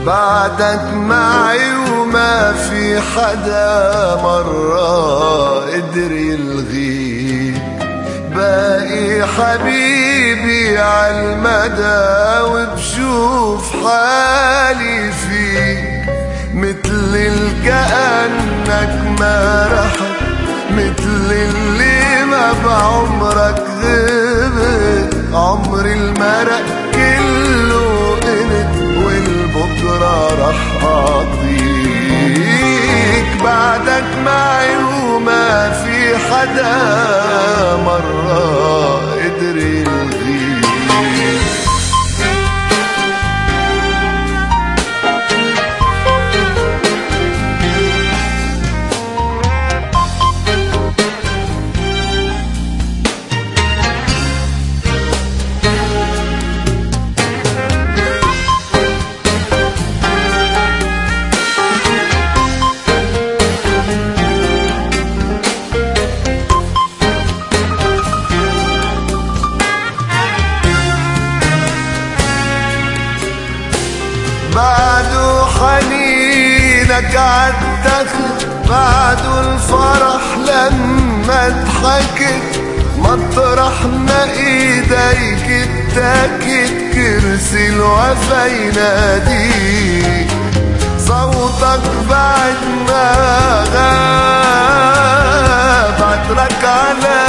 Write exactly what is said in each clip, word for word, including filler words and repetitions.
بعدك معي وما في حدا مرة قدر يلغيك. باقي حبيبي عالمدى وبشوف حالي فيك، مثل الكأنك ما رحت، مثل اللي ما بعمرك غبت. عمري المرق كله انت والبكرة رح اعطيك. بعدك معي وما في حدا مرة قدر يلغيك. بعده حنينك عالدخل، بعده الفرح لما ضحكت. مطرح ما ايديك اتاكت كرسي الوفا يناديك. صوتك بعد ما غاب عطرك على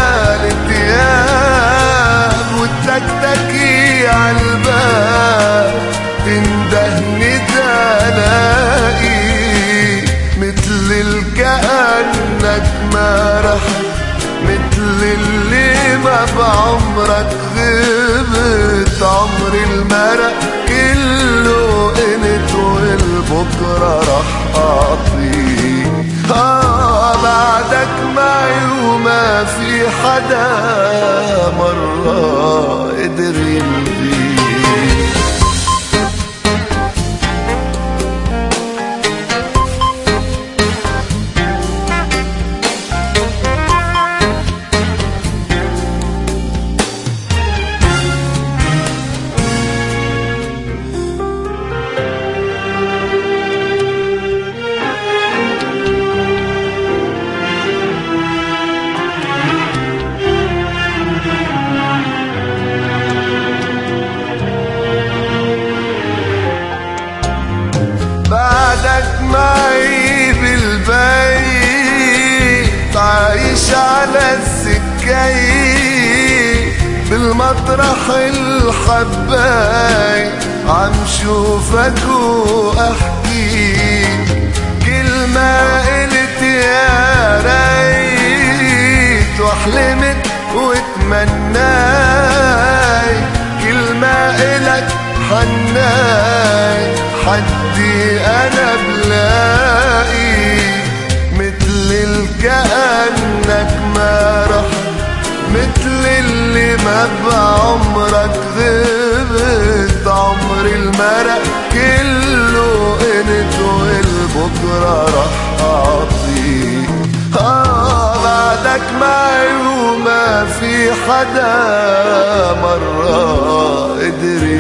الثياب، والتكتكي عالباب تندهني تلاقي. مثل الكأنك ما رحت، مثل اللي ما بعمرك غبت. عمري المرق كله انت والبكرة رح اعطيك. آه بعدك معي وما في حدا مرة قدر يلغيك. بعدك معي بالبيت عايش على السكاية، بالمطرح الحباي عم شوفك واحكي. كل ما قلت يا ريت وحلمت وتمناي، كل ما قلت حناي حدي انا بلاقي. مثل الكأنك ما رحت، مثل اللي ما بعمرك غبت. عمري المرق كله انت والبكرة رح اعطيك. آه بعدك معي وما في حدا مرة قدر